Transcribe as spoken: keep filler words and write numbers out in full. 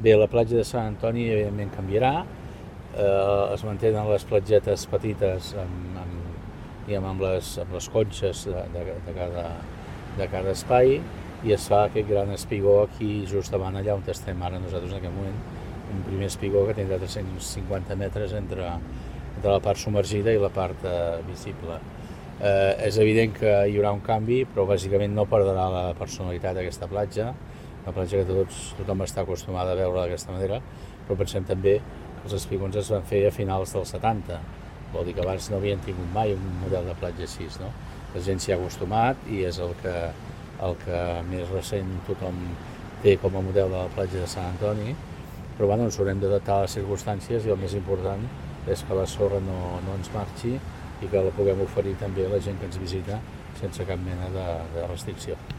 Bé, la platja de Sant Antoni evidentment canviarà, eh, es mantenen les platgetes petites amb, amb, diguem, amb, les, amb les conxes de, de, de, cada, de cada espai, i es fa aquest gran espigó aquí just davant allà on estem ara nosaltres en aquest moment, un primer espigó que tindrà tres-cents cinquanta metres entre, entre la part submergida i la part eh, visible. Eh, és evident que hi haurà un canvi, però bàsicament no perdrà la personalitat d'aquesta platja, una platja que tots, tothom està acostumat a veure d'aquesta manera, però pensem també que els espigons es van fer a finals dels setanta, vol dir que abans no havien tingut mai un model de platja així, no? La gent s'hi ha acostumat i és el que, el que més recent tothom té com a model de la platja de Sant Antoni, però bueno, ens haurem d'adaptar a les circumstàncies i el més important és que la sorra no, no ens marxi i que la puguem oferir també a la gent que ens visita sense cap mena de, de restricció.